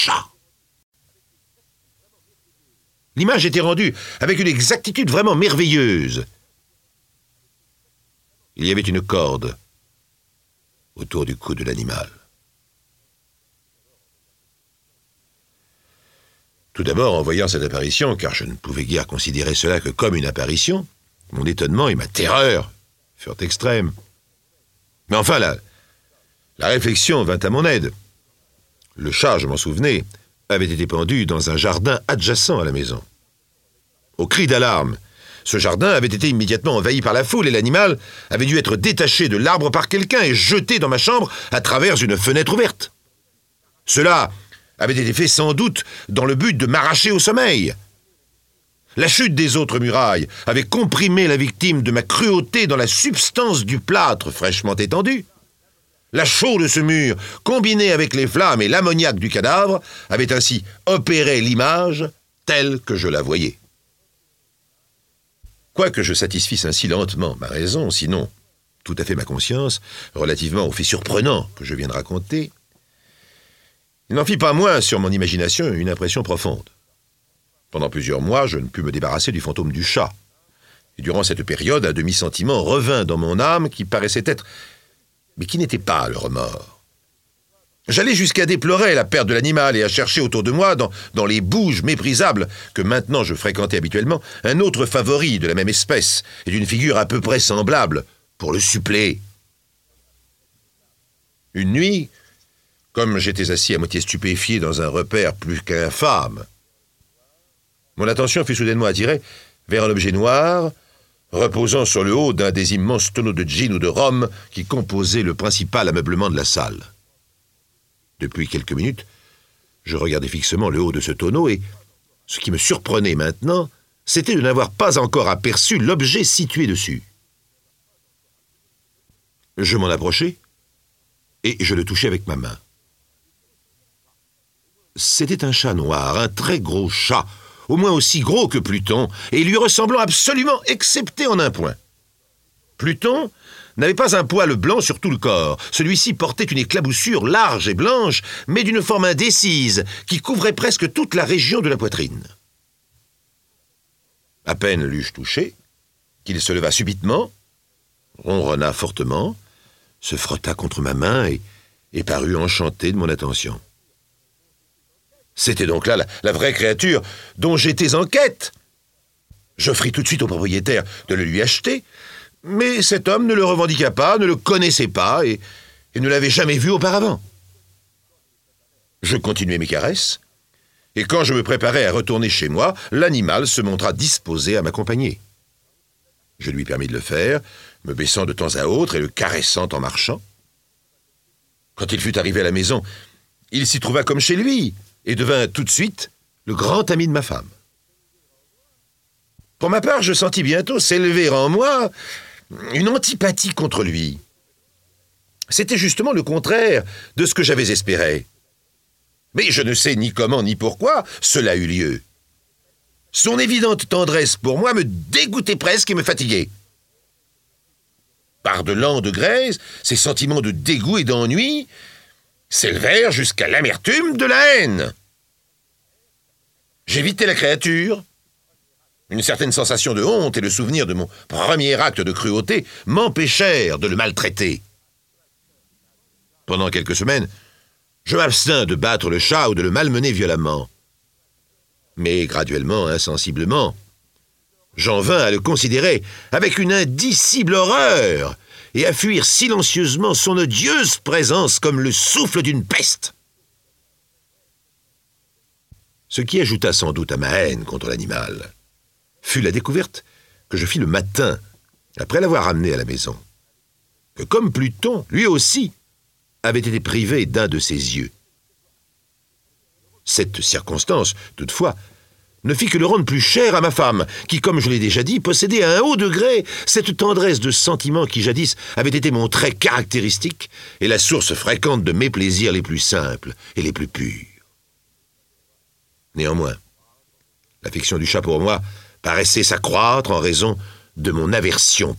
chat. L'image était rendue avec une exactitude vraiment merveilleuse. Il y avait une corde autour du cou de l'animal. Tout d'abord, en voyant cette apparition, car je ne pouvais guère considérer cela que comme une apparition, mon étonnement et ma terreur furent extrêmes. Mais enfin, la réflexion vint à mon aide. Le chat, je m'en souvenais, avait été pendu dans un jardin adjacent à la maison. Au cri d'alarme, ce jardin avait été immédiatement envahi par la foule et l'animal avait dû être détaché de l'arbre par quelqu'un et jeté dans ma chambre à travers une fenêtre ouverte. Cela avait été fait sans doute dans le but de m'arracher au sommeil. La chute des autres murailles avait comprimé la victime de ma cruauté dans la substance du plâtre fraîchement étendu. La chaux de ce mur, combinée avec les flammes et l'ammoniaque du cadavre, avait ainsi opéré l'image telle que je la voyais. Quoique je satisfisse ainsi lentement ma raison, sinon tout à fait ma conscience, relativement au fait surprenant que je viens de raconter, il n'en fit pas moins sur mon imagination une impression profonde. Pendant plusieurs mois, je ne pus me débarrasser du fantôme du chat. Et durant cette période, un demi-sentiment revint dans mon âme qui paraissait être, mais qui n'était pas le remords. J'allais jusqu'à déplorer la perte de l'animal et à chercher autour de moi, dans les bouges méprisables que maintenant je fréquentais habituellement, un autre favori de la même espèce et d'une figure à peu près semblable pour le suppléer. Une nuit, comme j'étais assis à moitié stupéfié dans un repère plus qu'infâme, mon attention fut soudainement attirée vers un objet noir, reposant sur le haut d'un des immenses tonneaux de gin ou de rhum qui composaient le principal ameublement de la salle. Depuis quelques minutes, je regardais fixement le haut de ce tonneau et, ce qui me surprenait maintenant, c'était de n'avoir pas encore aperçu l'objet situé dessus. Je m'en approchai et je le touchai avec ma main. C'était un chat noir, un très gros chat, au moins aussi gros que Pluton, et lui ressemblant absolument, excepté en un point. Pluton n'avait pas un poil blanc sur tout le corps. Celui-ci portait une éclaboussure large et blanche, mais d'une forme indécise, qui couvrait presque toute la région de la poitrine. À peine l'eus-je touché, qu'il se leva subitement, ronronna fortement, se frotta contre ma main et parut enchanté de mon attention. C'était donc là la vraie créature dont j'étais en quête. J'offris tout de suite au propriétaire de le lui acheter, mais cet homme ne le revendiqua pas, ne le connaissait pas et ne l'avait jamais vu auparavant. Je continuai mes caresses, et quand je me préparais à retourner chez moi, l'animal se montra disposé à m'accompagner. Je lui permis de le faire, me baissant de temps à autre et le caressant en marchant. Quand il fut arrivé à la maison, il s'y trouva comme chez lui, et devint tout de suite le grand ami de ma femme. Pour ma part, je sentis bientôt s'élever en moi une antipathie contre lui. C'était justement le contraire de ce que j'avais espéré. Mais je ne sais ni comment ni pourquoi cela eut lieu. Son évidente tendresse pour moi me dégoûtait presque et me fatiguait. Par de lents degrés, ces sentiments de dégoût et d'ennui s'élevèrent jusqu'à l'amertume de la haine. J'évitais la créature. Une certaine sensation de honte et le souvenir de mon premier acte de cruauté m'empêchèrent de le maltraiter. Pendant quelques semaines, je m'abstins de battre le chat ou de le malmener violemment. Mais graduellement, insensiblement, j'en vins à le considérer avec une indicible horreur et à fuir silencieusement son odieuse présence comme le souffle d'une peste. Ce qui ajouta sans doute à ma haine contre l'animal fut la découverte que je fis le matin, après l'avoir ramené à la maison, que comme Pluton, lui aussi, avait été privé d'un de ses yeux. Cette circonstance, toutefois, ne fit que le rendre plus cher à ma femme, qui, comme je l'ai déjà dit, possédait à un haut degré cette tendresse de sentiment qui jadis avait été mon trait caractéristique et la source fréquente de mes plaisirs les plus simples et les plus purs. Néanmoins, l'affection du chat pour moi paraissait s'accroître en raison de mon aversion